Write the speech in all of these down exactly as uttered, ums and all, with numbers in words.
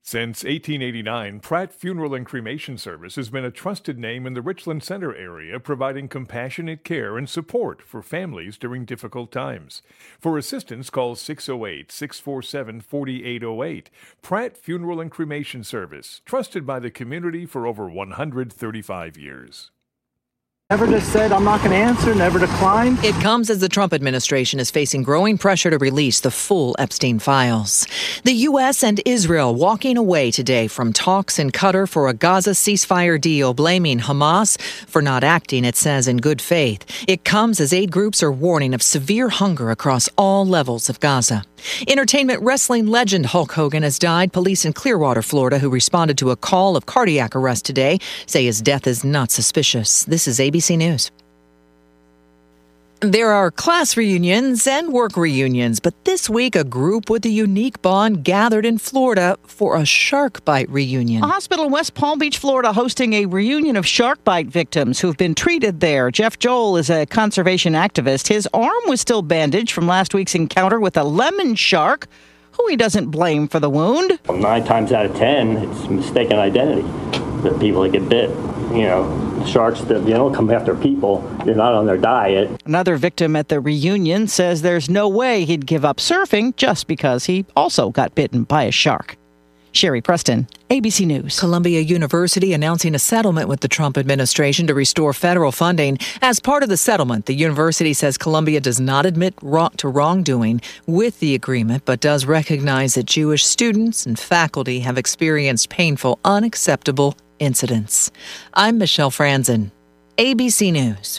Since eighteen eighty-nine, Pratt Funeral and Cremation Service has been a trusted name in the Richland Center area, providing compassionate care and support for families during difficult times. For assistance, call six oh eight, six four seven, four eight oh eight. Pratt Funeral and Cremation Service, trusted by the community for over one hundred thirty-five years. Never just said, I'm not going to answer, never declined. It comes as the Trump administration is facing growing pressure to release the full Epstein files. The U S and Israel walking away today from talks in Qatar for a Gaza ceasefire deal, blaming Hamas for not acting, it says, in good faith. It comes as aid groups are warning of severe hunger across all levels of Gaza. Entertainment wrestling legend Hulk Hogan has died. Police in Clearwater, Florida, who responded to a call of cardiac arrest today, say his death is not suspicious. This is A B C News. There are class reunions and work reunions, but this week a group with a unique bond gathered in Florida for a shark bite reunion. A hospital in West Palm Beach, Florida, hosting a reunion of shark bite victims who've been treated there. Jeff Joel is a conservation activist. His arm was still bandaged from last week's encounter with a lemon shark, who he doesn't blame for the wound. Well, nine times out of ten, it's mistaken identity. The people that get bit, you know, sharks that, you know, come after people. They're not on their diet. Another victim at the reunion says there's no way he'd give up surfing just because he also got bitten by a shark. Sherry Preston, A B C News. Columbia University announcing a settlement with the Trump administration to restore federal funding. As part of the settlement, the university says Columbia does not admit wrong to wrongdoing with the agreement, but does recognize that Jewish students and faculty have experienced painful, unacceptable incidents. I'm Michelle Franzen, A B C News.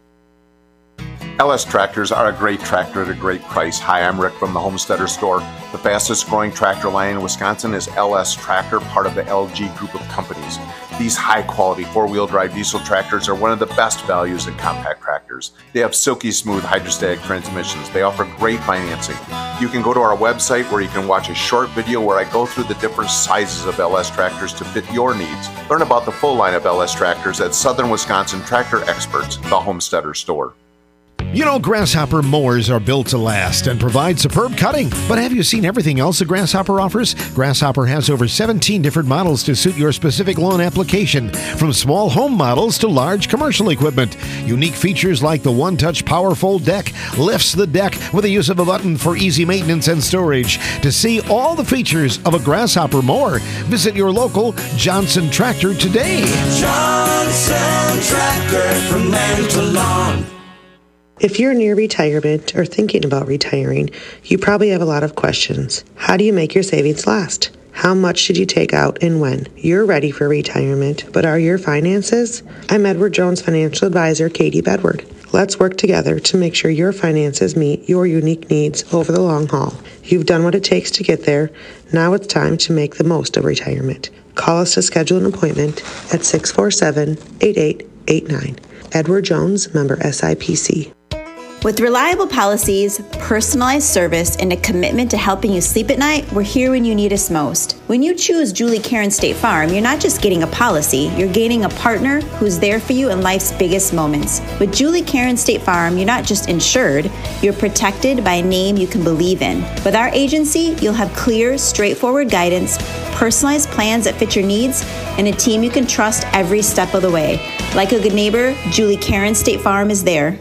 L S Tractors are a great tractor at a great price. Hi, I'm Rick from the Homesteader Store. The fastest growing tractor line in Wisconsin is L S Tractor, part of the L G group of companies. These high quality four-wheel drive diesel tractors are one of the best values in compact tractors. They have silky smooth hydrostatic transmissions. They offer great financing. You can go to our website where you can watch a short video where I go through the different sizes of L S tractors to fit your needs. Learn about the full line of L S tractors at Southern Wisconsin Tractor Experts, the Homesteader Store. You know, Grasshopper mowers are built to last and provide superb cutting. But have you seen everything else that Grasshopper offers? Grasshopper has over seventeen different models to suit your specific lawn application, from small home models to large commercial equipment. Unique features like the one-touch power fold deck lifts the deck with the use of a button for easy maintenance and storage. To see all the features of a Grasshopper mower, visit your local Johnson Tractor today. Johnson Tractor, from land to lawn. If you're near retirement or thinking about retiring, you probably have a lot of questions. How do you make your savings last? How much should you take out and when? You're ready for retirement, but are your finances? I'm Edward Jones financial advisor, Katie Bedward. Let's work together to make sure your finances meet your unique needs over the long haul. You've done what it takes to get there. Now it's time to make the most of retirement. Call us to schedule an appointment at six four seven, eight eight eight nine. Edward Jones, member S I P C. With reliable policies, personalized service, and a commitment to helping you sleep at night, we're here when you need us most. When you choose Julie Karen State Farm, you're not just getting a policy, you're gaining a partner who's there for you in life's biggest moments. With Julie Karen State Farm, you're not just insured, you're protected by a name you can believe in. With our agency, you'll have clear, straightforward guidance, personalized plans that fit your needs, and a team you can trust every step of the way. Like a good neighbor, Julie Karen State Farm is there.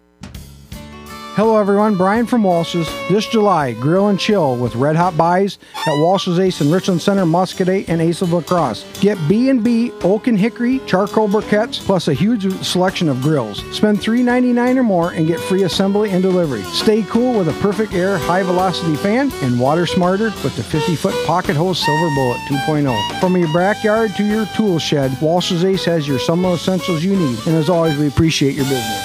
Hello everyone, Brian from Walsh's. This July, grill and chill with red hot buys at Walsh's Ace in Richland Center, Muscoda, and Ace of La Crosse. Get B and B oak and hickory charcoal briquettes plus a huge selection of grills. Spend three ninety-nine or more and get free assembly and delivery. Stay cool with a perfect air high velocity fan and water smarter with the fifty foot pocket hose Silver Bullet two point oh. From your backyard to your tool shed, Walsh's Ace has your summer essentials you need. And as always, we appreciate your business.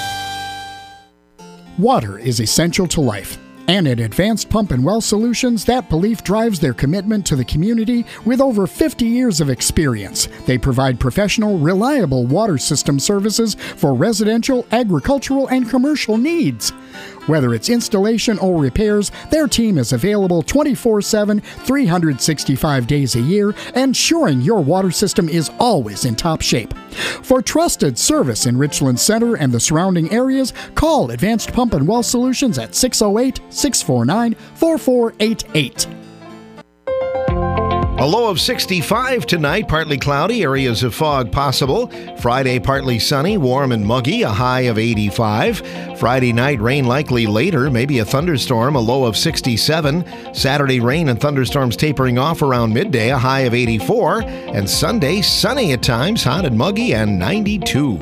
Water is essential to life. And at Advanced Pump and Well Solutions, that belief drives their commitment to the community with over fifty years of experience. They provide professional, reliable water system services for residential, agricultural, and commercial needs. Whether it's installation or repairs, their team is available twenty-four seven, three hundred sixty-five days a year, ensuring your water system is always in top shape. For trusted service in Richland Center and the surrounding areas, call Advanced Pump and Well Solutions at six oh eight, six four nine, four four eight eight. A low of sixty-five tonight, partly cloudy, areas of fog possible. Friday, partly sunny, warm and muggy, a high of eighty-five. Friday night, rain likely later, maybe a thunderstorm, a low of sixty-seven. Saturday, rain and thunderstorms tapering off around midday, a high of eighty-four. And Sunday, sunny at times, hot and muggy, and ninety-two.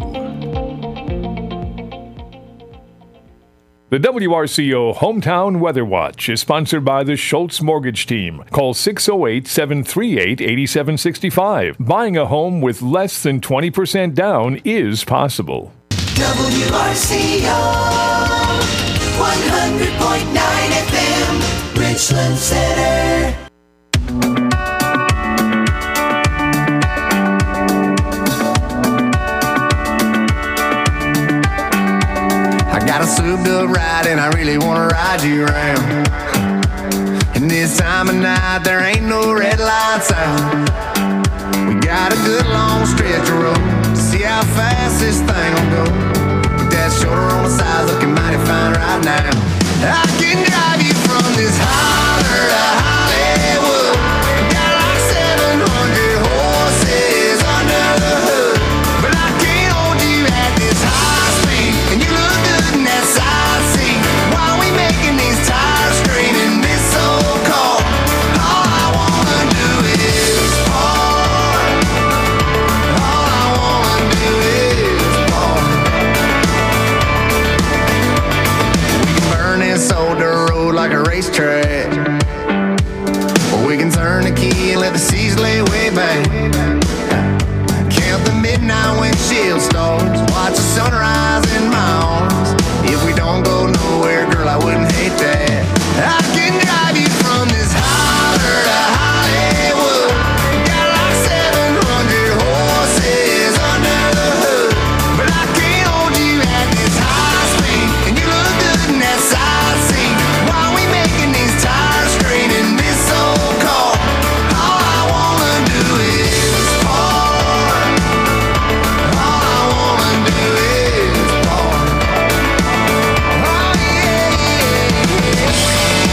The W R C O Hometown Weather Watch is sponsored by the Schultz Mortgage Team. Call six oh eight, seven three eight, eight seven six five. Buying a home with less than twenty percent down is possible. W R C O one hundred point nine F M, Richland Center. Got a suit built right and I really wanna ride you around. And this time of night there ain't no red lights out. We got a good long stretch of road. See how fast this thing will go. With that shoulder on the side looking mighty fine right now. I can drive you from this holler to Hollywood. Got like seven hundred horses under the hood. But I can't hold you at this high speed. And you look good in that side seat. While we making these tires scream in this old car. All I wanna do is park. All I wanna do is park. We can burn this old dirt road like a racetrack, or we can turn the key and let the seas lay way back. Count the midnight windshield stars, watch the sunrise in my arms. If we don't go nowhere, girl, I wouldn't hate that. I can drive you from this holler to Hollywood. Got like seven hundred horses under the hood. But I can't hold you at this high speed. And you look good in that side seat. While we making these tires scream in this old car. All I wanna do is park. All I wanna do is park. Oh yeah, yeah, yeah.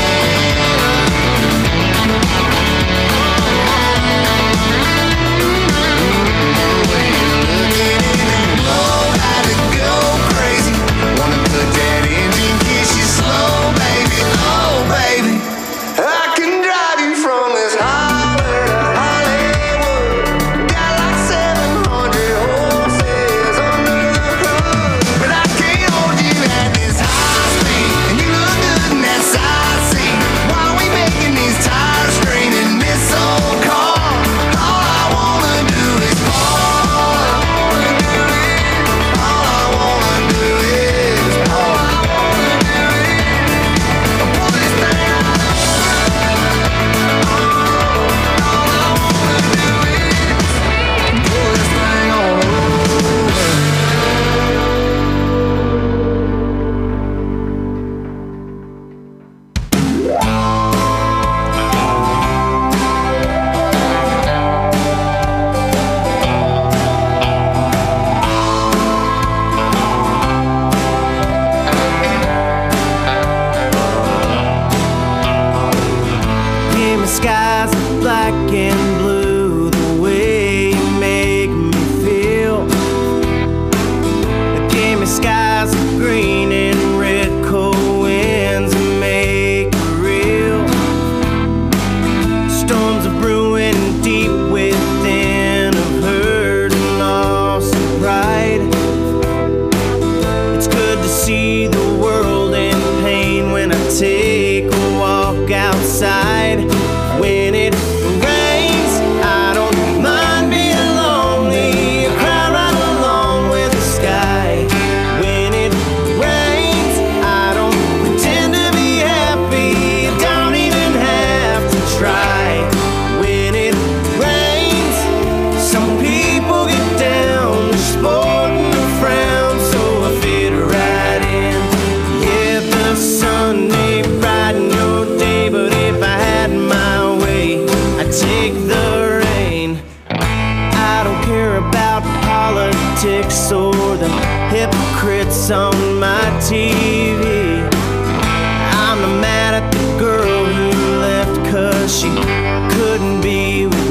hypocrites on my T V. I'm not mad at the girl who left 'cause she couldn't be with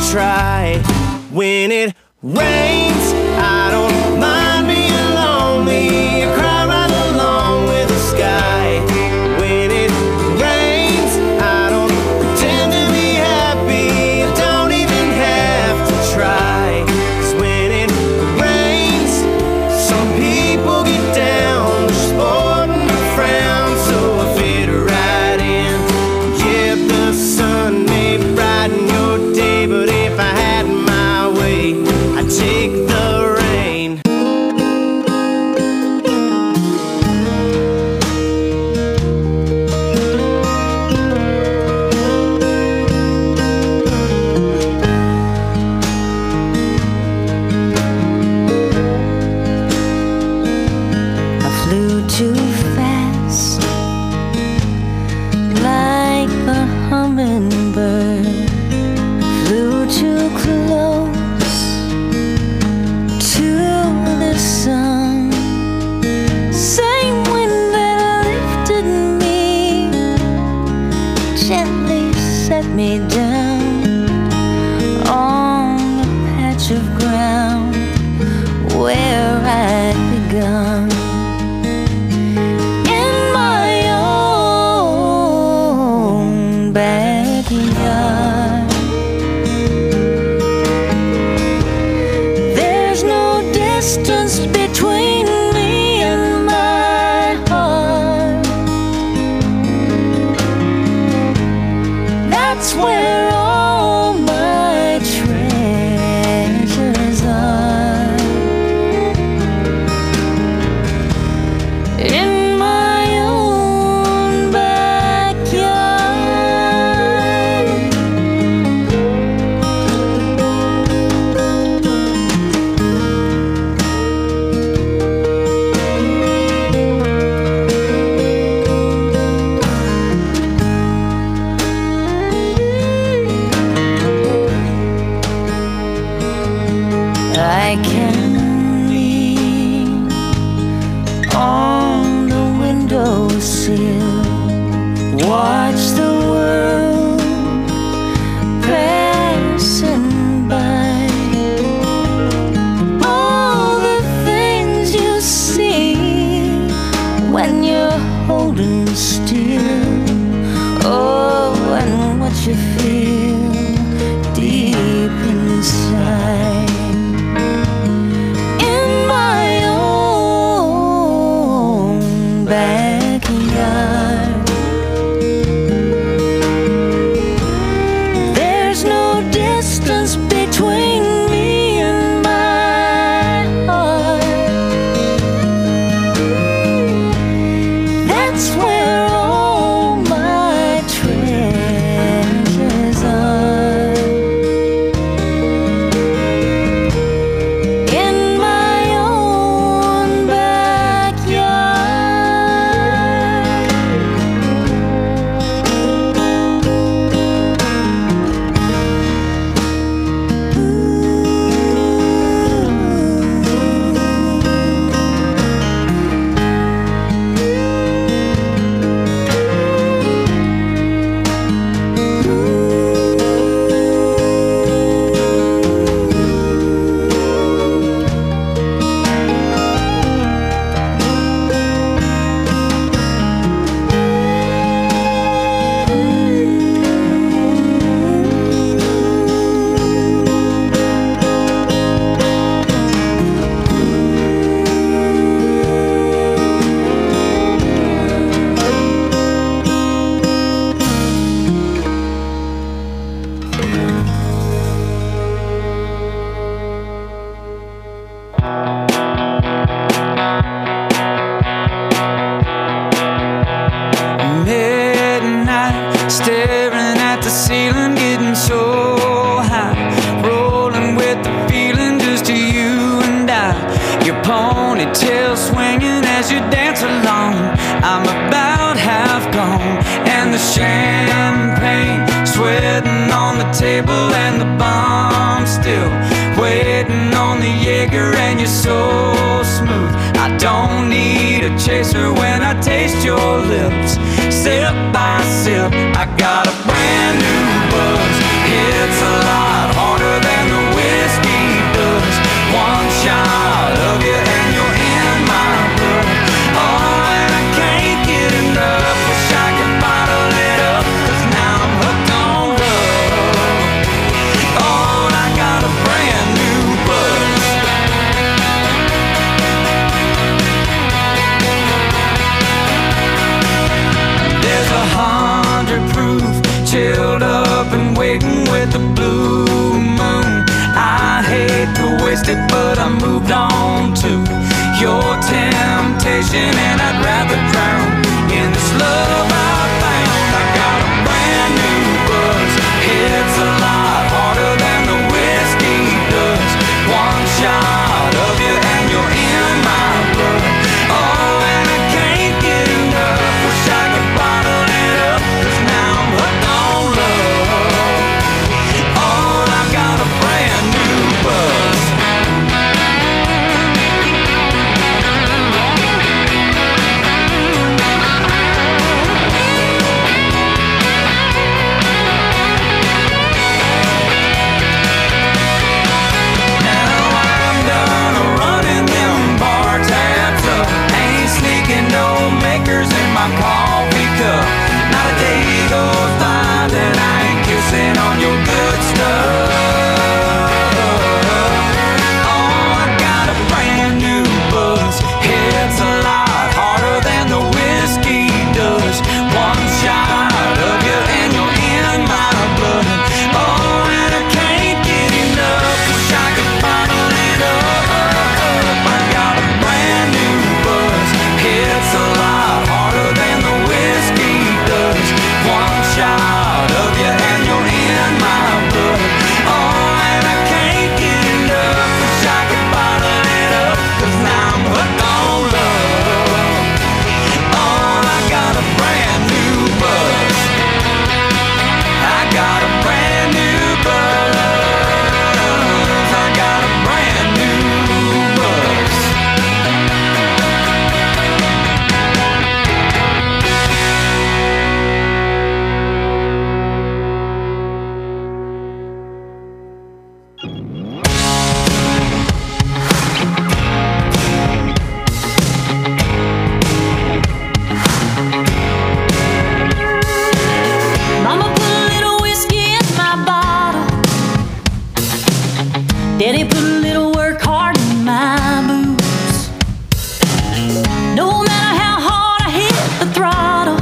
try. When it rains, I don't mind being lonely. I cry right along with the sky. When it rains, I don't pretend to be happy. I don't even have to try. 'Cause when it rains, some people get down. They're sporting a frown, so I fit right in. Yeah, the sun may brighten your day, but if I had my way, I'd take the rain. I flew too fast, like a hummingbird. Flew too close to the sun. Same wind that lifted me gently set me down on a patch of ground where I'd begun. In my own backyard. There's no distance between me and my heart. That's where all my treasures are. In my own backyard. I can lean on the windowsill, watch the world passing by. All the things you see when you're holding still. Oh, and what you feel deep inside. In my own backyard. There's no distance between me and my heart. That's where all my treasures are. In my own backyard. Midnight, staring at the ceiling, getting so high, rolling with the feeling, just to you and I. Your ponytail swinging as you dance along. I'm about half gone, and the champagne sweating on the table, and the bomb still waiting on the Jaeger, and you're so smooth. I don't need a chaser when I taste your lips. Sip by sip, I got a brand new buzz. It's a lot harder with the blue moon. I hate to waste it, but I moved on to your temptation, and I'd rather drown in this love I found. I got a brand new buzz. It's a lot harder than the whiskey does. One shot of you and you're in my blood. Oh, and I can't get enough. Wish I could bottle it up, 'cause now I'm hooked on love. Oh, I got a brand new buzz. My coffee cup. Not a day goes by that I ain't kissing on your good stuff. Oh, I got a brand new buzz. It's a lot harder than the whiskey does. One shot of you and you're in my blood. Oh, and I can't get enough. Wish I could bottle it up. I got a brand new buzz. It's a lot harder than the whiskey does. One shot of you and you're in my blood. Oh, and I can't get enough. Wish I could bottle it up, 'cause now I'm hooked on love. Oh, I got a brand new buzz. I got a brand new buzz. I got a brand new buzz. Mama put a little whiskey in my bottle. Daddy put a little work hard in my boots. No matter how hard I hit the throttle,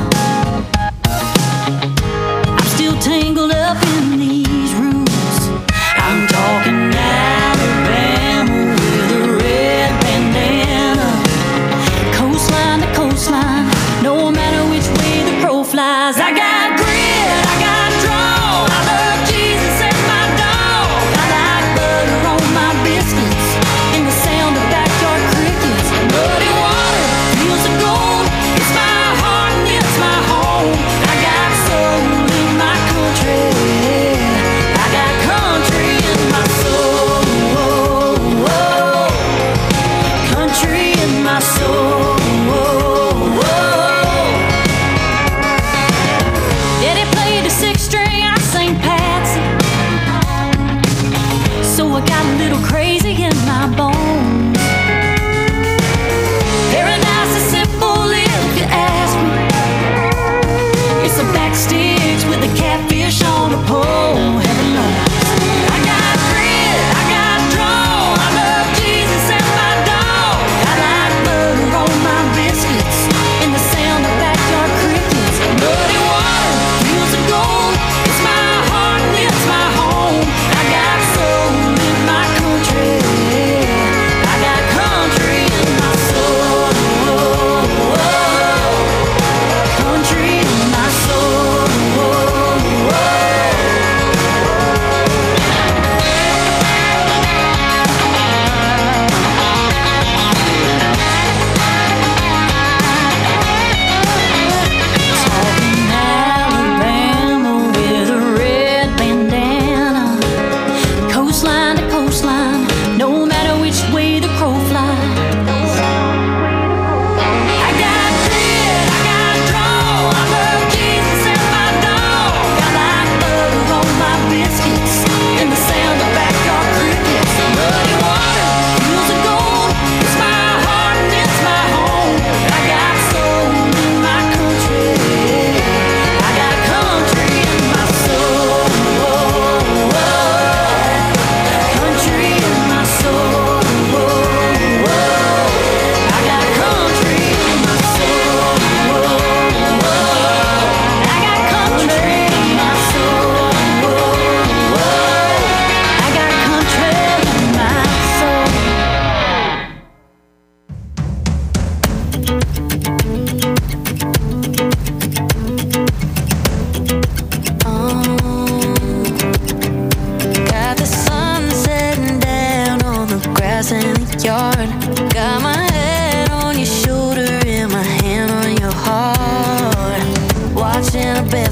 I'm still tangled up in these roots. I'm talking Alabama with a red bandana, coastline to coastline, no matter which way the crow flies. I got grit, I got draw, I love Jesus and my dog. I like butter on my biscuits and the sound of backyard crickets. Muddy water, fields of gold, it's my heart and it's my home. I got soul in my country, I got country in my soul, country in my soul. Daddy played the six string, I sang Patsy, so I got a little crazy in my bones. Paradise is simple if you ask me. It's a backstage with a catfish on a pole. Heaven knows. I got grit, I got draw, I love Jesus and my dog. I like butter on my biscuits and the sound of backyard crickets. Muddy water, fields of gold,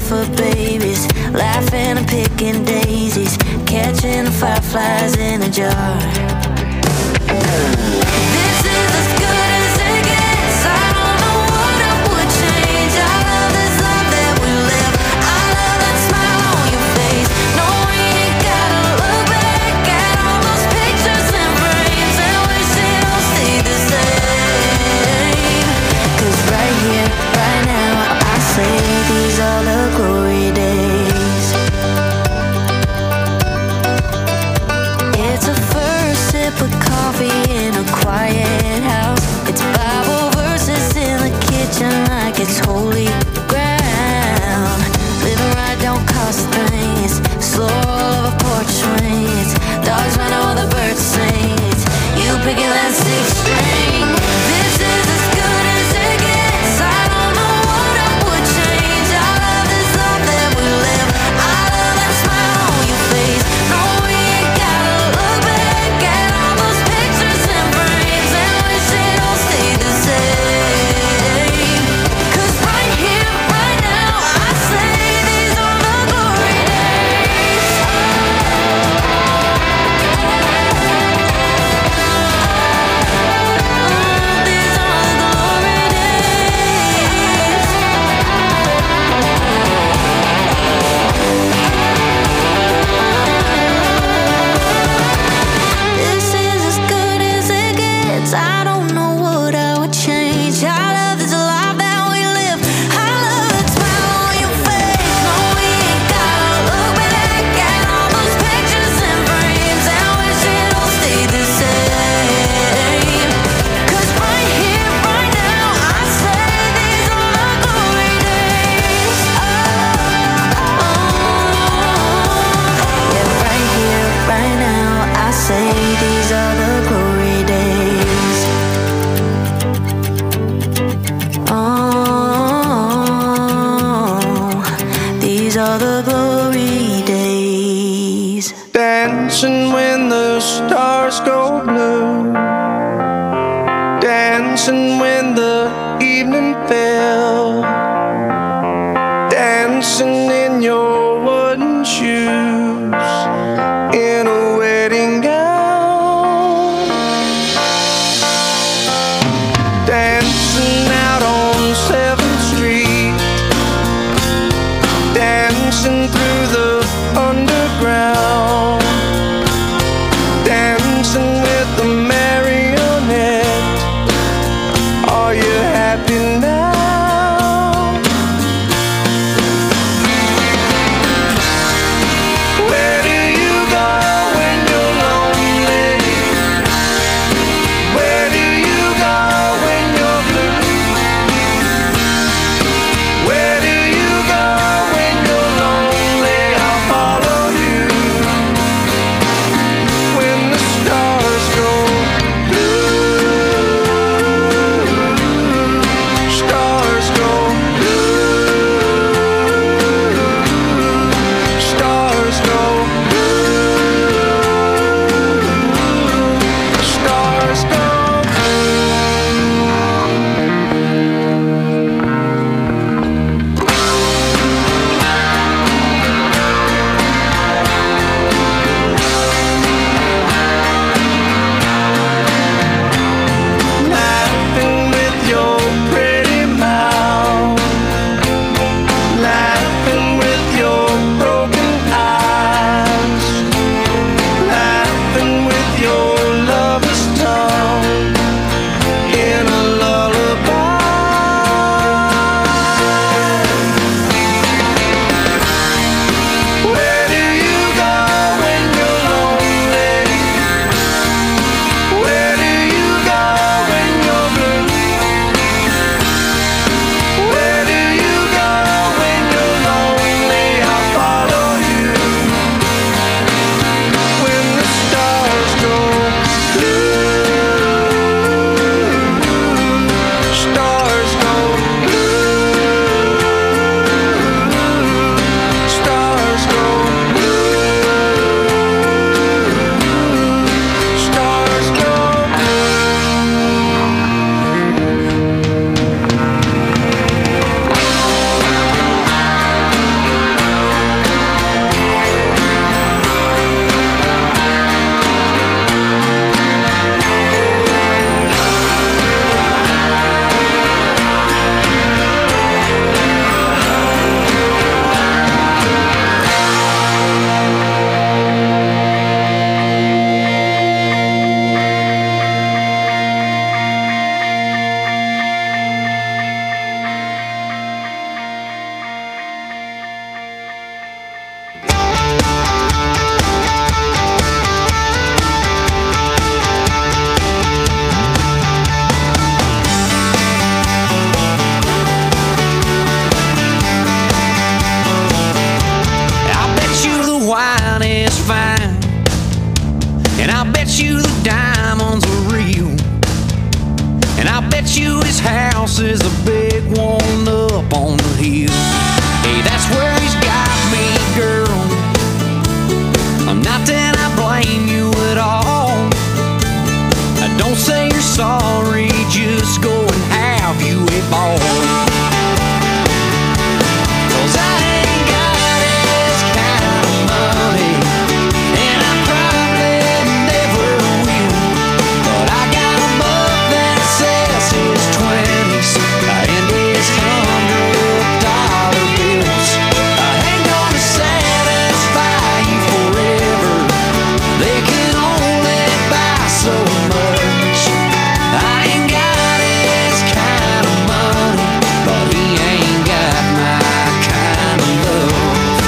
for babies, laughing and picking daisies, catching the fireflies in a jar. This is as good as it gets. I don't know what I would change. I love this love that we live. I love that smile on your face. No, we ain't gotta look back at all those pictures and frames and wish it all stayed the same. 'Cause right here, right now, I say these are the glory days. It's a first sip of coffee in a quiet house. It's Bible verses in the kitchen like it's holy ground. Living right don't cost a thing. It's slow of a porch swing. It's dogs run all the birds sing. It's you picking that six string. This is as good as it gets. I don't know what I would change. I love this love that we live. I love that smile on your face. No, we ain't gotta look back at all those pictures and frames and wish it all stayed the same. 'Cause right here, right now, I say these are the glory days. These are the glory days. This is as good as it gets. I don't know what I would change. I love this life that we live. I love that smile on your face. No, we ain't gotta look back at all those pictures and frames and wish it all stayed the same. 'Cause right here, right now, I say these are the glory days. Yeah, right here, right now, I say these are the glory days. Oh, these are the glory days. Dancing when the stars go blue, dancing when the evening fell, dancing in your wooden shoes, in a wedding gown, dancing out on seventh street, dancing through the underground, dancing with the marionette. Are you happy now? house is a big one up on the hill. Hey, that's where he's got me, girl. Not that I blame you at all. Don't say you're sorry, just go and have you a ball. 'Cause I ain't got his kind of money, and I probably never will. But I got a buck that says his twenties and his hundred dollar bills. I ain't gonna satisfy you forever. They can only buy so much. I ain't got his kind of money, but he ain't got my kind of love.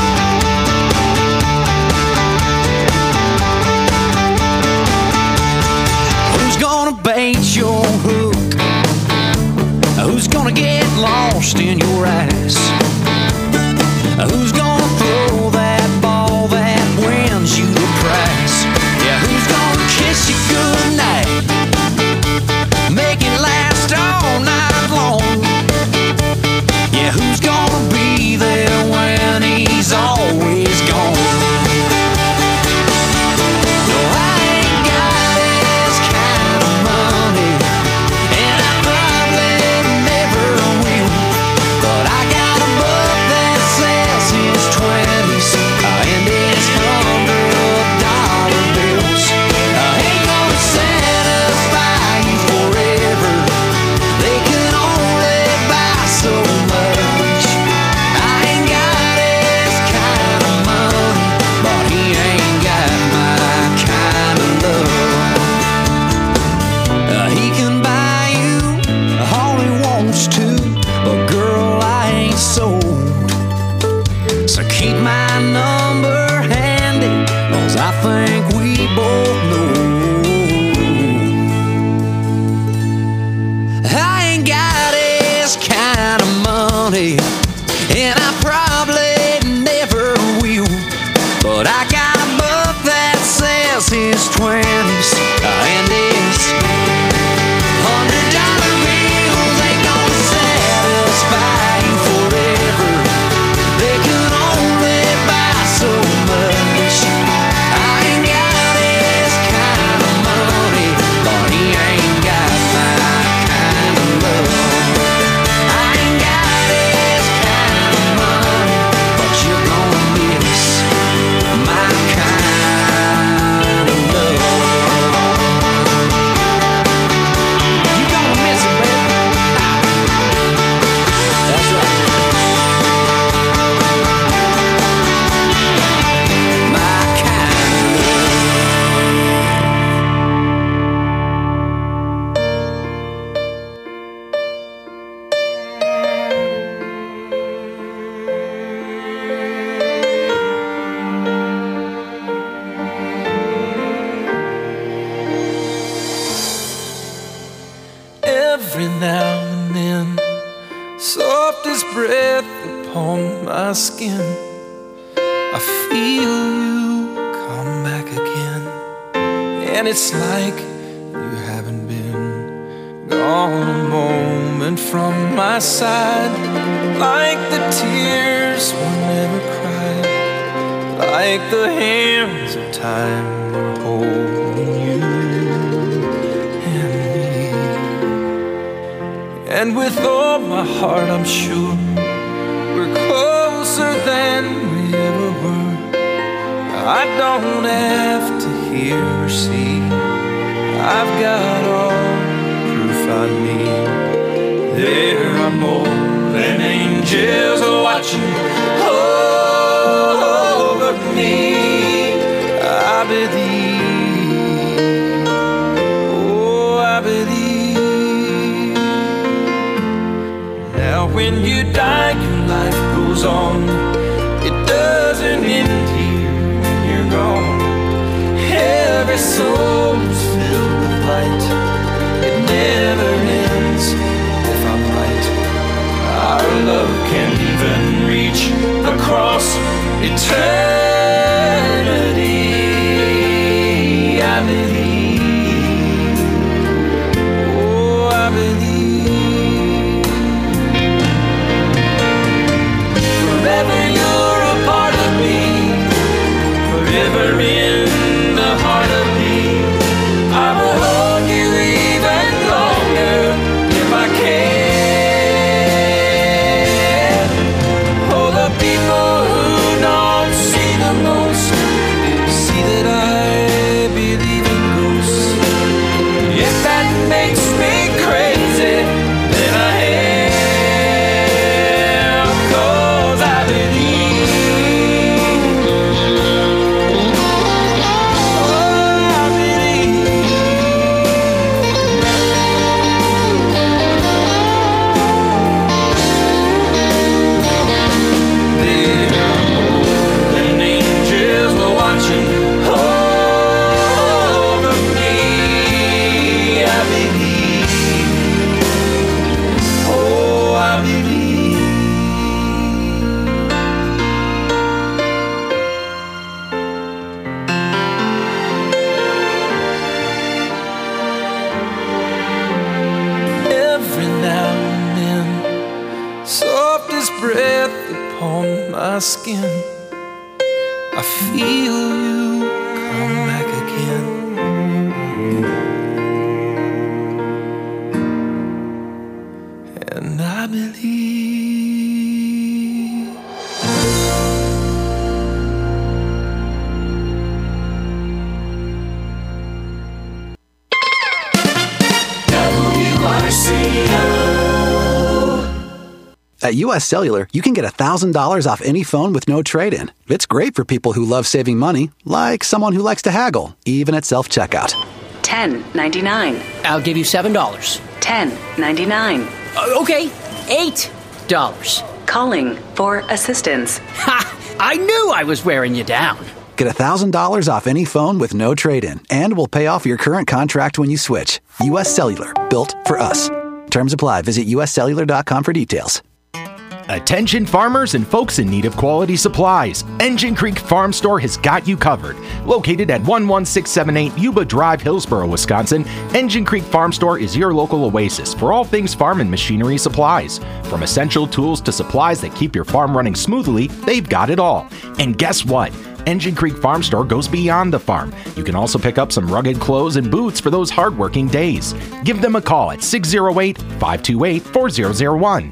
Who's gonna bait your hook? Who's gonna get lost in your eyes? Who's gonna throw that ball that wins you the prize? Yeah, who's gonna kiss you goodnight, make it last all night long? Yeah, who's gonna be there when he's always gone? No, I ain't got his kind of money, and I probably never will. But I got a buck that says his twenties and his hundred dollar bills. I ain't gonna satisfy you forever. They can only buy so much. I ain't got his kind of money, but he ain't got my kind of love. Uh, he can buy you all he wants to, but girl, I ain't sold. So keep my number handy, 'cause I think we both know I ain't got his kind of money, and I probably never will. But I got a buck that says his twenties and his hundred dollar bills ain't gonna satisfy you forever. They can only buy so much. I ain't got his kind of money, but he ain't got my kind of love. I ain't got his kind of money, but you're gonna miss my kind of love. You gonna miss it, baby. That's right. My kind of Every now and then, softest breath upon my skin, I feel you come back again. And it's like you haven't been gone a moment from my side. Like the tears were never cried, like the hands of time were holding you and me. And with all my heart I'm sure we're closer than we ever were. I don't have to hear or see, I've got all proof I need. There are more than angels watching over me. I believe, oh I believe. Now when you die, your life goes on. It doesn't end here when you're gone. Every soul's filled with light. It never ends if I'm right. Our love can even reach across eternity. I believe, oh I believe. Forever you're a part of me, forever in the heart of me. I will hold you even longer if I can. Oh, the people who don't see the most see that I believe in ghosts. If that makes me crazy, then I am, 'cause I believe. Oh, I believe. There are more than angels watching over me. I believe. Oh, I believe. Every now and then, softest breath upon my skin, I feel you come back again. And I believe. W R C O. At U S Cellular, you can get one thousand dollars off any phone with no trade-in. It's great for people who love saving money, like someone who likes to haggle, even at self-checkout. ten ninety-nine. I'll give you seven dollars. ten ninety-nine. Uh, okay, eight dollars. Calling for assistance. Ha! I knew I was wearing you down. Get one thousand dollars off any phone with no trade-in, and we'll pay off your current contract when you switch. U S Cellular, built for us. Terms apply. Visit U S cellular dot com for details. Attention farmers and folks in need of quality supplies. Engine Creek Farm Store has got you covered. Located at one one six seven eight Yuba Drive, Hillsboro, Wisconsin, Engine Creek Farm Store is your local oasis for all things farm and machinery supplies. From essential tools to supplies that keep your farm running smoothly, they've got it all. And guess what? Engine Creek Farm Store goes beyond the farm. You can also pick up some rugged clothes and boots for those hardworking days. Give them a call at six oh eight, five two eight, four oh oh one.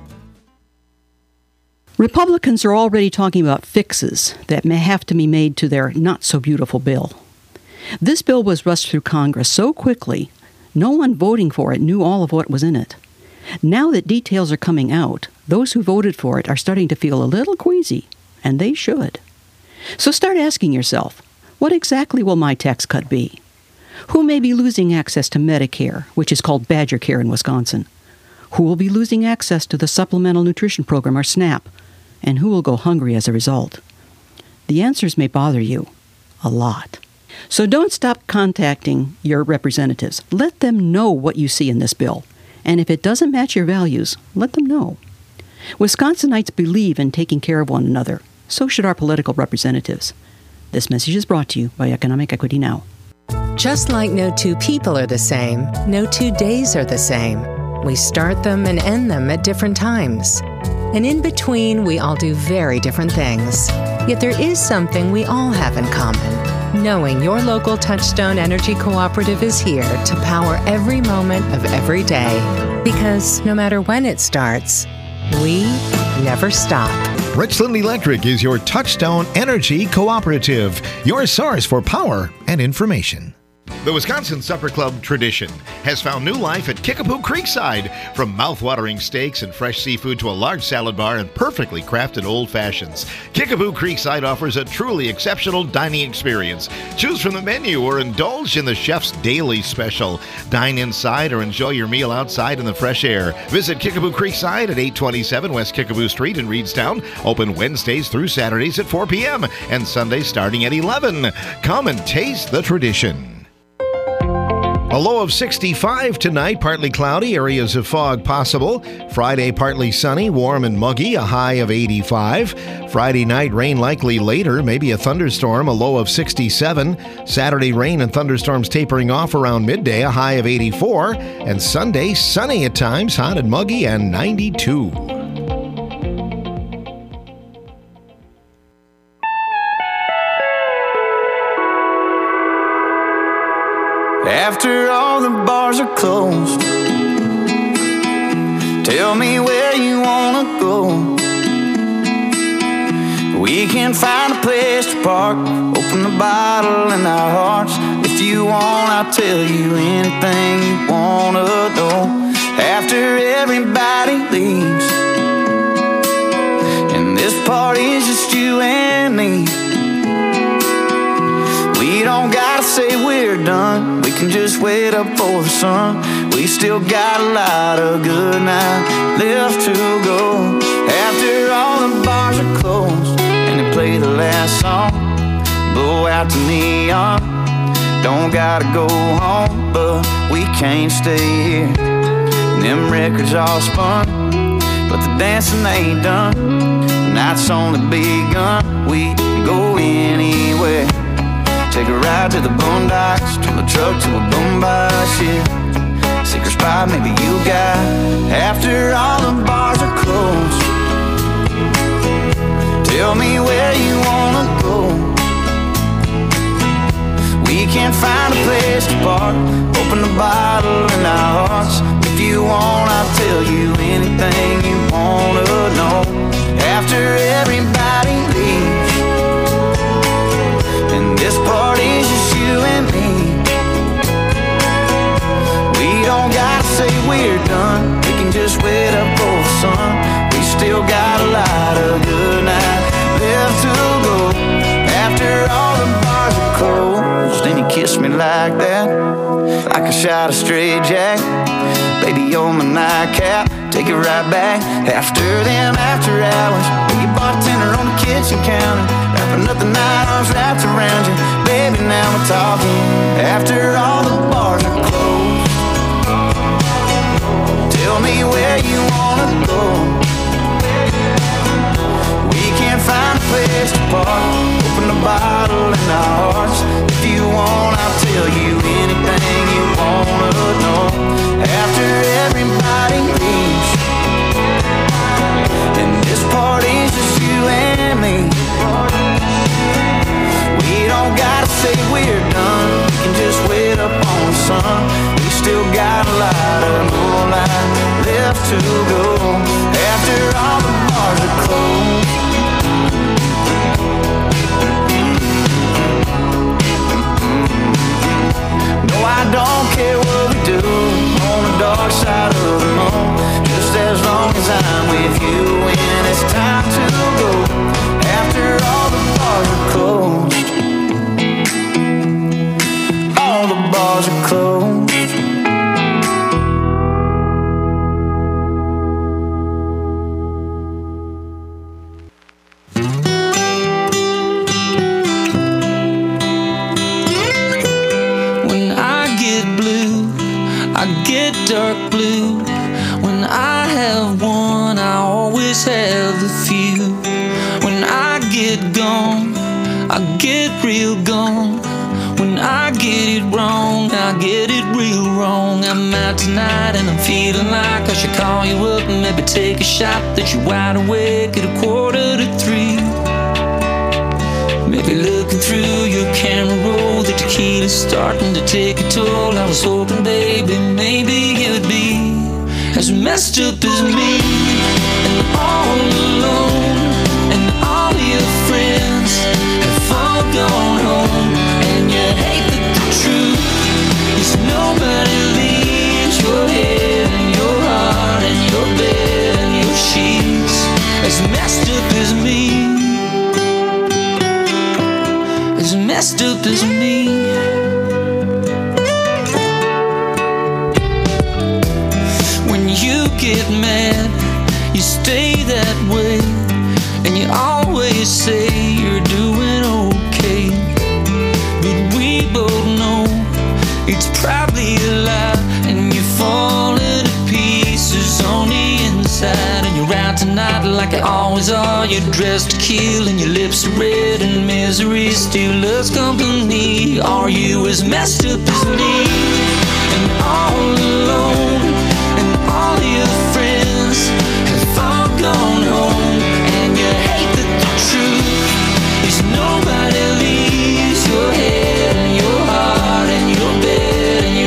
Republicans are already talking about fixes that may have to be made to their not-so-beautiful bill. This bill was rushed through Congress so quickly, no one voting for it knew all of what was in it. Now that details are coming out, those who voted for it are starting to feel a little queasy, and they should. So start asking yourself, what exactly will my tax cut be? Who may be losing access to Medicare, which is called Badger Care in Wisconsin? Who will be losing access to the Supplemental Nutrition Program, or SNAP? And who will go hungry as a result? The answers may bother you a lot. So don't stop contacting your representatives. Let them know what you see in this bill. And if it doesn't match your values, let them know. Wisconsinites believe in taking care of one another. So should our political representatives. This message is brought to you by Economic Equity Now. Just like no two people are the same, no two days are the same. We start them and end them at different times. And in between, we all do very different things. Yet there is something we all have in common. Knowing your local Touchstone Energy Cooperative is here to power every moment of every day. Because no matter when it starts, we never stop. Richland Electric is your Touchstone Energy Cooperative, your source for power and information. The Wisconsin Supper Club tradition has found new life at Kickapoo Creekside. From mouth-watering steaks and fresh seafood to a large salad bar and perfectly crafted old fashions, Kickapoo Creekside offers a truly exceptional dining experience. Choose from the menu or indulge in the chef's daily special. Dine inside or enjoy your meal outside in the fresh air. Visit Kickapoo Creekside at eight twenty-seven West Kickapoo Street in Reedstown. Open Wednesdays through Saturdays at four p.m. and Sundays starting at eleven. Come and taste the tradition. A low of sixty-five tonight, partly cloudy, areas of fog possible. Friday, partly sunny, warm and muggy, a high of eighty-five. Friday night, rain likely later, maybe a thunderstorm, a low of sixty-seven. Saturday, rain and thunderstorms tapering off around midday, a high of eighty-four. And Sunday, sunny at times, hot and muggy, and ninety-two. after all the bars are closed. Tell me where you wanna go. We can find a place to park, open the bottle in our hearts. If you want, I'll tell you anything you wanna know. After everybody leaves, and this party's just you and me, we don't gotta say we're done. We can just wait up for the sun. We still got a lot of good night left to go. After all the bars are closed and they play the last song, blow out the neon. Don't gotta go home, but we can't stay here. Them records all spun, but the dancing ain't done. The night's only begun. We can go anywhere. Take a ride to the boondocks, turn the truck to a boombox, yeah. Secret spot maybe you got after all the bars are closed. Tell me where you wanna go. We can find a place to park, open the bottle in our hearts. If you want, I'll tell you anything you wanna know. After everybody leaves, and this party's just you and me, we don't gotta say we're done. We can just wait up for the sun. We still got a lot of good night left to go. After all the bars are closed, then you kiss me like that, like a shot of straight jack. Baby, you're my nightcap, take it right back. After them after hours, be a bartender on the kitchen counter, wrapping up the night, arms wrapped around you. Baby, now we're talking. After all the bars are closed, tell me where you wanna go. We can't find a place to park, open the bottle in our hearts. If you want, I'll tell you anything you wanna know. After everybody leaves, and this party's just you and me, we don't gotta say we're done. We can just wait up on the sun. We still got a lot of moonlight left to go. After all the bars are closed, no, I don't care what we do on the dark side of the moon, just as long as I'm with you when it's time to go. After all the bars are closed, all the bars are closed. Dark blue. When I have one, I always have a few. When I get gone, I get real gone. When I get it wrong, I get it real wrong. I'm out tonight and I'm feeling like I should call you up and maybe take a shot that you're wide awake at a quarter to three. Maybe looking through your camera roll, the tequila's starting to take a toll. I was hoping, baby, maybe you'd be as messed up as me, and all alone, and all your friends have all gone home, and you hate that the truth is nobody leaves your head and your heart and your bed and your sheets as messed up as me. As messed up as me. When you get mad, you stay that way, and you always say you're doing okay. But we both know it's probably a lie, and you're falling to pieces on the inside. And you're out tonight like you always are. You're dressed to kill and your lips are red, and misery still loves company. Are you as messed up as me? And all alone, and all your friends have all gone home, and you hate that the truth is nobody leaves your head and your heart and your bed and your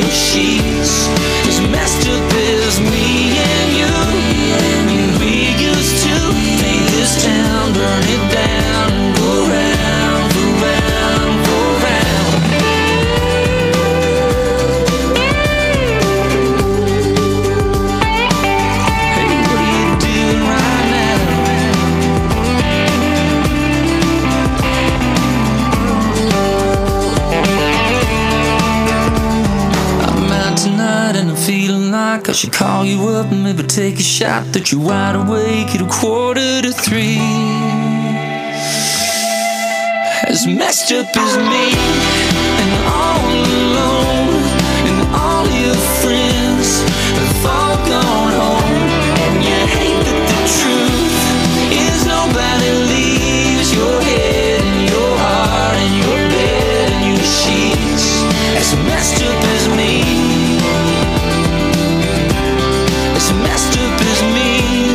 should call you up and maybe take a shot that you're wide awake at a quarter to three. As messed up as me, and all alone, and all your friends have all gone home, and you hate that the truth is nobody leaves your head and your heart and your bed and your sheets. As messed up as me, as messed up as me.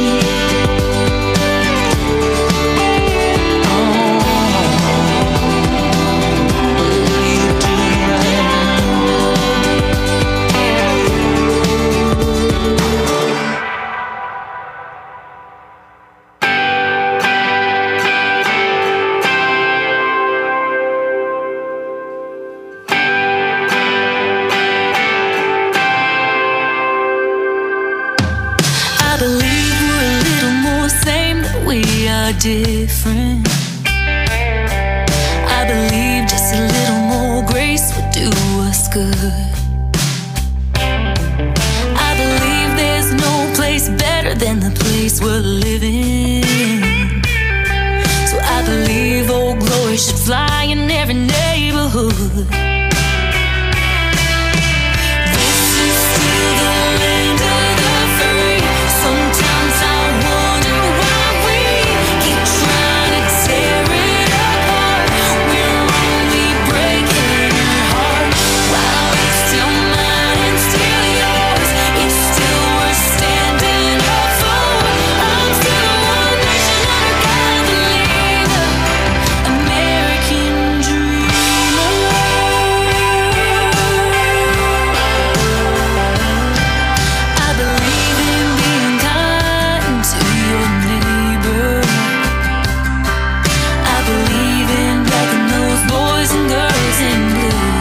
Different. I believe just a little more grace would do us good. I believe there's no place better than the place we're living. So I believe Old Glory should fly in every neighborhood. This is still the land of the free. Sometimes I wonder why we keep trying to tear it apart. We're only breaking your heart while it's still mine and still yours. It's still worth standing up for. I'm still one nation under God, believer, American dreamer. I believe in being kind to your neighbor. I believe in backing those boys and girls in blue.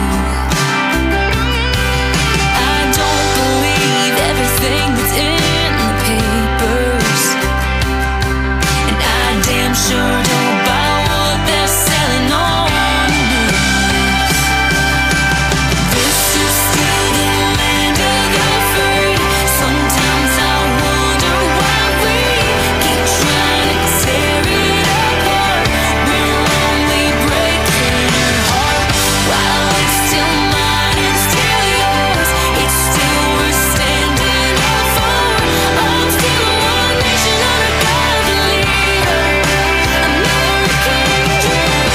I don't believe everything that's in the papers, and I damn sure don't buy what they're selling on the news. This is still the land of the free. Sometimes I wonder why we keep trying to tear it apart. We're only breaking your heart while it's still mine and still yours. It's still worth standing up for. I'm still one nation under God, believer, American dreamer.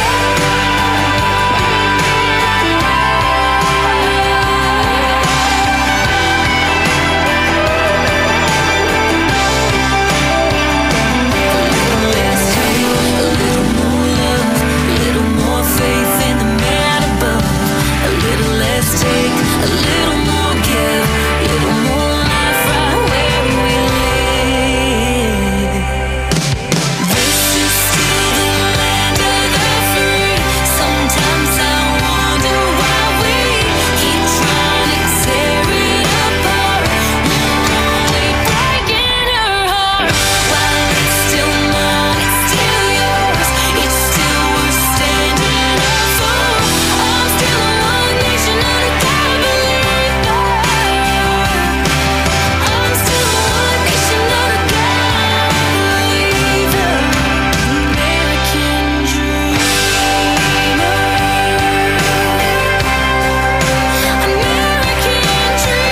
A little more love, a little more faith in the man above. A little less take, a little more give, a little more life right where we live. This is still the land of the free. Sometimes I wonder why we keep trying to tear it apart. We're only breaking her heart while it's still mine, it's still yours. It's still worth standing up for. I'm still one nation under God, believer. I'm still one nation under God, believer, American dreamer. American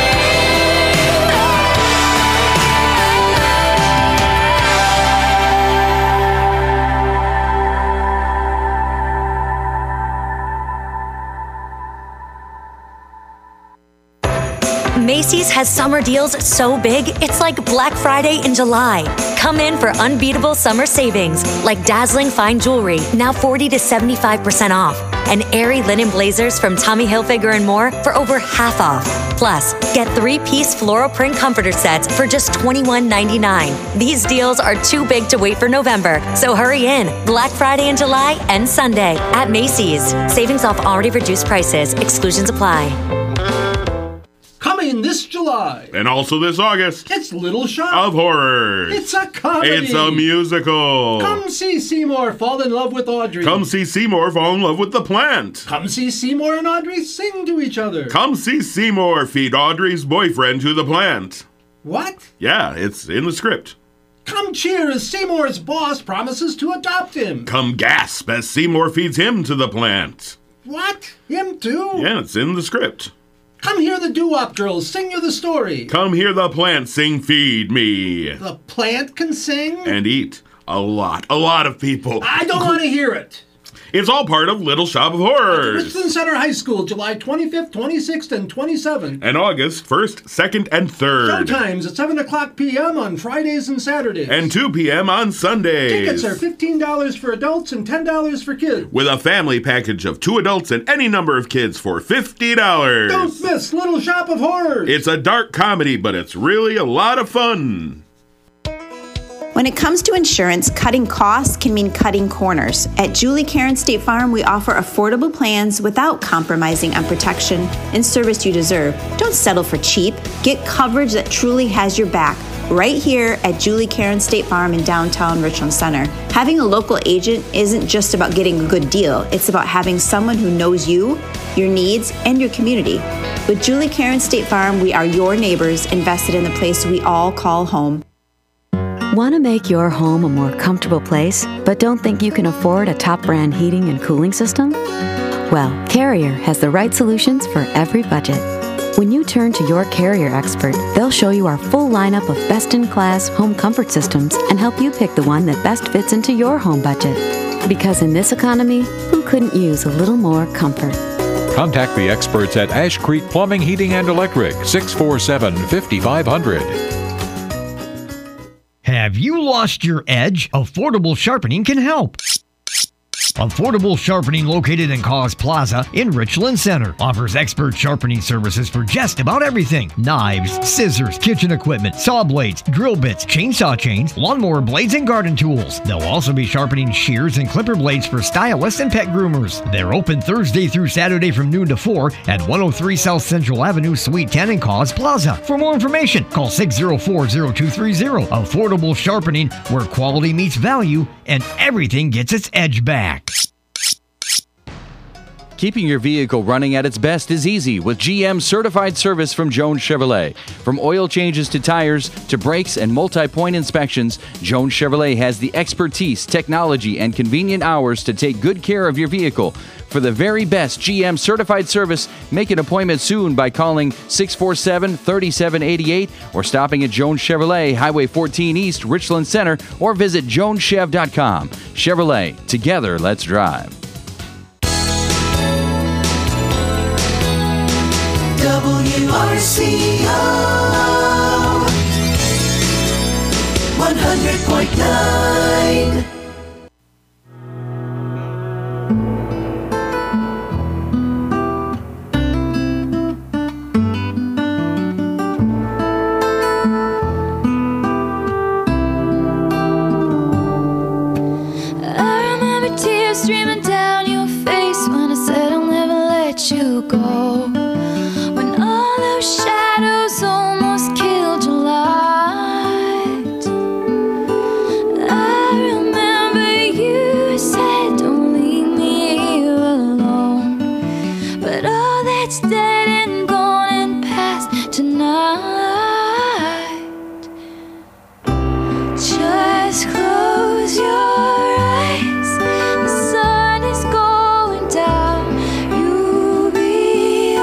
Macy's has summer deals so big, it's like Black Friday in July. Come in for unbeatable summer savings, like dazzling fine jewelry, now forty to seventy-five percent off, and airy linen blazers from Tommy Hilfiger and more for over half off. Plus, get three-piece floral print comforter sets for just twenty-one ninety-nine. These deals are too big to wait for November, so hurry in. Black Friday in July and Sunday at Macy's. Savings off already reduced prices. Exclusions apply. Coming in this July. And also this August. It's Little Shop of Horrors. It's a comedy. It's a musical. Come see Seymour fall in love with Audrey. Come see Seymour fall in love with the plant. Come see Seymour and Audrey sing to each other. Come see Seymour feed Audrey's boyfriend to the plant. What? Yeah, it's in the script. Come cheer as Seymour's boss promises to adopt him. Come gasp as Seymour feeds him to the plant. What? Him too? Yeah, it's in the script. Come hear the doo-wop girls sing you the story. Come hear the plant sing Feed Me. The plant can sing? And eat. A lot, a lot of people. I don't want to hear it. It's all part of Little Shop of Horrors. Richland Center High School, July twenty-fifth, twenty-sixth, and twenty-seventh. And August first, second, and third. Showtimes at seven o'clock p.m. on Fridays and Saturdays. And two p.m. on Sundays. Tickets are fifteen dollars for adults and ten dollars for kids. With a family package of two adults and any number of kids for fifty dollars. Don't miss Little Shop of Horrors. It's a dark comedy, but it's really a lot of fun. When it comes to insurance, cutting costs can mean cutting corners. At Julie Karen State Farm, we offer affordable plans without compromising on protection and service you deserve. Don't settle for cheap. Get coverage that truly has your back right here at Julie Karen State Farm in downtown Richland Center. Having a local agent isn't just about getting a good deal. It's about having someone who knows you, your needs, and your community. With Julie Karen State Farm, we are your neighbors invested in the place we all call home. Want to make your home a more comfortable place, but don't think you can afford a top brand heating and cooling system? Well, Carrier has the right solutions for every budget. When you turn to your Carrier expert, they'll show you our full lineup of best-in-class home comfort systems and help you pick the one that best fits into your home budget. Because in this economy, who couldn't use a little more comfort? Contact the experts at Ash Creek Plumbing, Heating, and Electric, six four seven, five five zero zero. Have you lost your edge? Affordable Sharpening can help. Affordable Sharpening, located in Cause Plaza in Richland Center, offers expert sharpening services for just about everything. Knives, scissors, kitchen equipment, saw blades, drill bits, chainsaw chains, lawnmower blades, and garden tools. They'll also be sharpening shears and clipper blades for stylists and pet groomers. They're open Thursday through Saturday from noon to four at one oh three South Central Avenue, Suite ten in Cause Plaza. For more information, call six oh four, oh two three oh. Affordable Sharpening, where quality meets value and everything gets its edge back. Keeping your vehicle running at its best is easy with G M certified service from Jones Chevrolet. From oil changes to tires to brakes and multi-point inspections, Jones Chevrolet has the expertise, technology, and convenient hours to take good care of your vehicle. For the very best G M certified service, make an appointment soon by calling six four seven, three seven eight eight or stopping at Jones Chevrolet, Highway fourteen East, Richland Center, or visit jones chev dot com. Chevrolet, together let's drive. W R C O one hundred point nine. I remember tears streaming down your face when I said I'll never let you go. Shadows almost killed your light. I remember you said don't leave me here alone, but all that's dead and gone and past tonight. Just close your eyes, the sun is going down, you'll be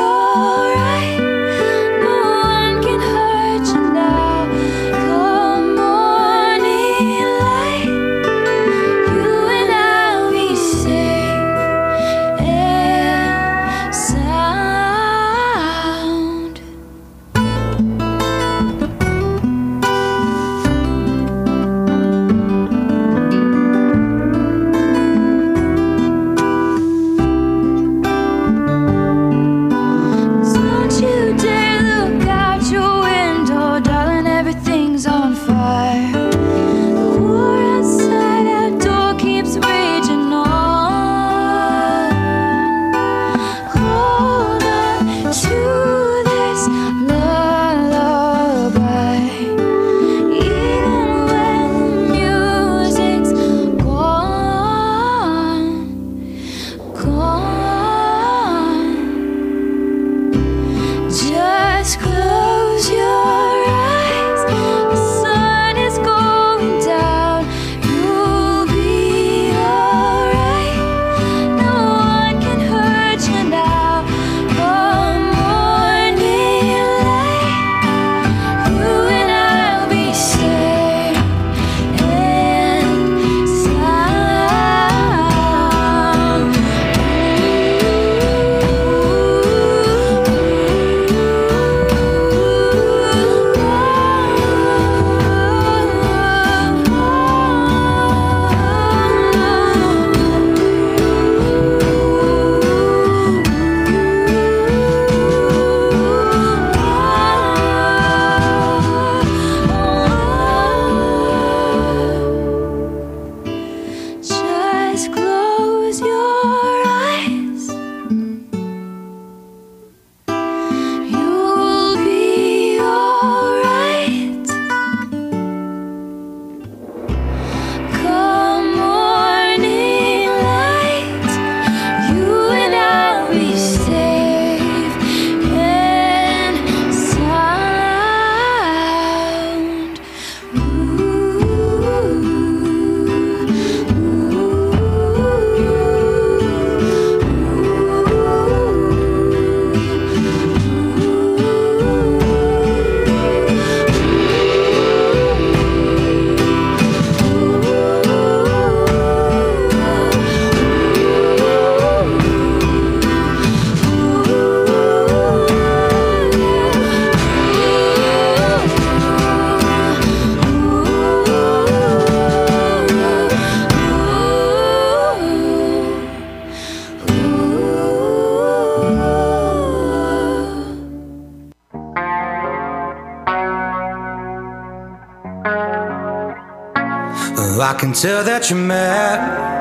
I can tell that you're mad.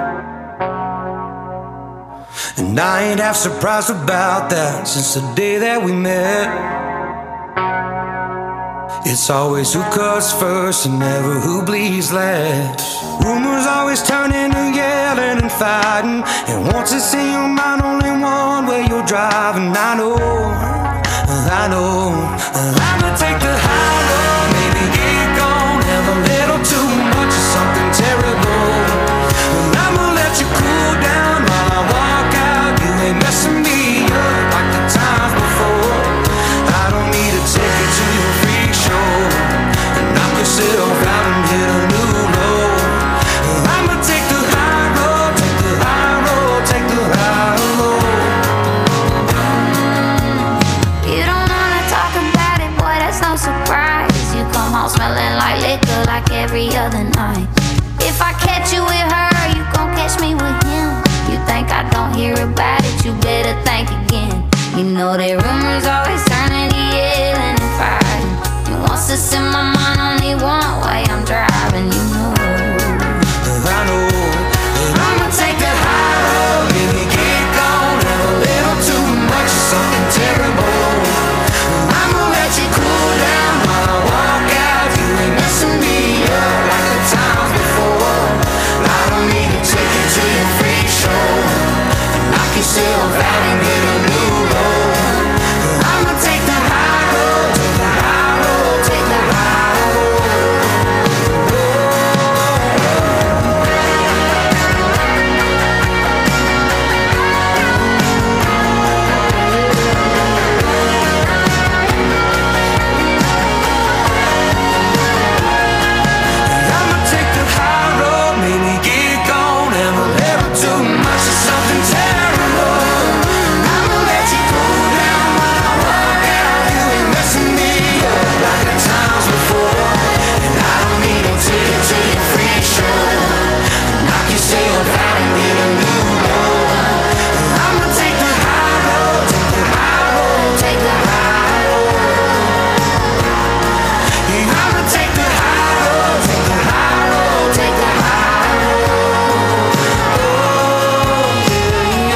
And I ain't half surprised about that since the day that we met. It's always who cuts first and never who bleeds last. Rumors always turn into yelling and fighting, and once it's in your mind, only one way you're driving. I know, I know, I'ma take the high road, maybe get gone, have a little too much of something terrible. And I'ma let you cool down while I walk out. You ain't messing me up like the times before. I don't need to take you to your freak show and knock yourself out and hit a new low. I'ma take the high road, take the high road, take the high road. You don't wanna talk about it, boy, that's no surprise. You come home smelling like liquor like every other night. If I catch you with her, you gon' catch me with him. You think I don't hear about it, you better think again. You know that rumors always turn into yelling and fighting. And once it's in my mind, only one way I'm driving, you know. I know that I'ma take the high road, maybe get gone, have a little too much of something terrible. I'ma let you cool down while I walk out. You ain't messing me up like the times before. I don't need to take you to your freak show and knock yourself out and get a new low. I'ma take the high road, take the high road, take the high road. I'ma take the high road, maybe get gone, have a little too much of something terrible. I'ma let you cool down while I walk out. You ain't messing me up like the times before. And I don't need to take you to your freak show, knock yourself out and get a new low. I'ma take the high road, take the high road, take the high road. Yeah, I'ma take the high road, take the high road, take the high road. Oh, yeah,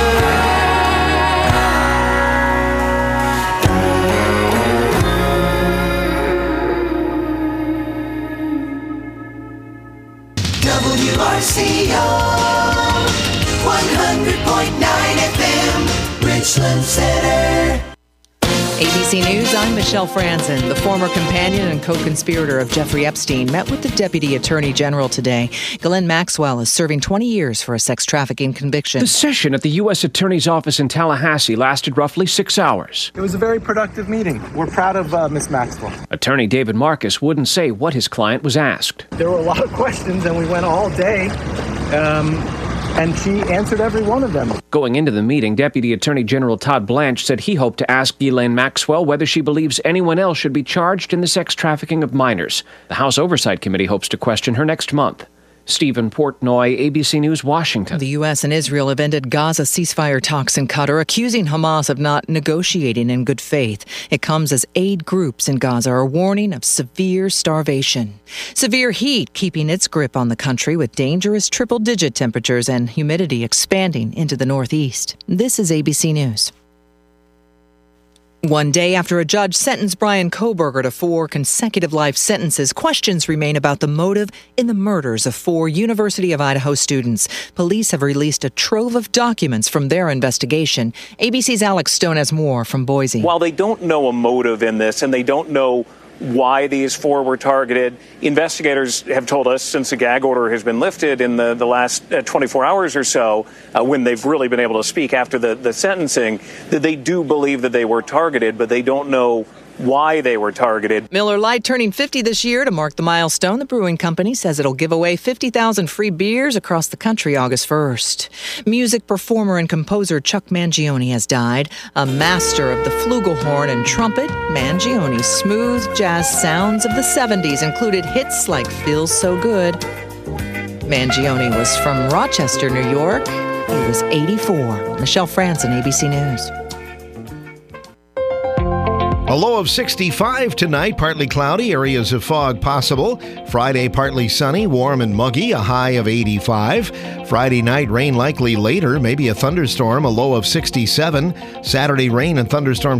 W R C O one hundred point nine F M, Richland Center. A B C News, I'm Michelle Franzen. The former companion and co-conspirator of Jeffrey Epstein met with the Deputy Attorney General today. Ghislaine Maxwell is serving twenty years for a sex trafficking conviction. The session at the U S Attorney's office in Tallahassee lasted roughly six hours. It was a very productive meeting. We're proud of uh, Miss Maxwell. Attorney David Marcus wouldn't say what his client was asked. There were a lot of questions, and we went all day, um, and she answered every one of them. Going into the meeting, Deputy Attorney General Todd Blanche said he hoped to ask Ghislaine Maxwell whether she believes anyone else should be charged in the sex trafficking of minors. The House Oversight Committee hopes to question her next month. Stephen Portnoy, A B C News, Washington. The U S and Israel have ended Gaza ceasefire talks in Qatar, accusing Hamas of not negotiating in good faith. It comes as aid groups in Gaza are warning of severe starvation. Severe heat keeping its grip on the country with dangerous triple-digit temperatures and humidity expanding into the northeast. This is A B C News. One day after a judge sentenced Brian Kohberger to four consecutive life sentences, questions remain about the motive in the murders of four University of Idaho students. Police have released a trove of documents from their investigation. A B C's Alex Stone has more from Boise. While they don't know a motive in this and they don't know why these four were targeted, investigators have told us since the gag order has been lifted in the, the last uh, twenty-four hours or so, uh, when they've really been able to speak after the, the sentencing, that they do believe that they were targeted, but they don't know why they were targeted. Miller Lite turning fifty this year. To mark the milestone, the brewing company says it'll give away fifty thousand free beers across the country August first. Music performer and composer Chuck Mangione has died. A master of the flugelhorn and trumpet, Mangione's smooth jazz sounds of the seventies included hits like Feels So Good. Mangione was from Rochester, New York. He was eighty-four. Michelle Franzen, A B C News. A low of sixty-five tonight, partly cloudy, areas of fog possible. Friday, partly sunny, warm and muggy, a high of eighty-five. Friday night, rain likely later, maybe a thunderstorm, a low of sixty-seven. Saturday, rain and thunderstorms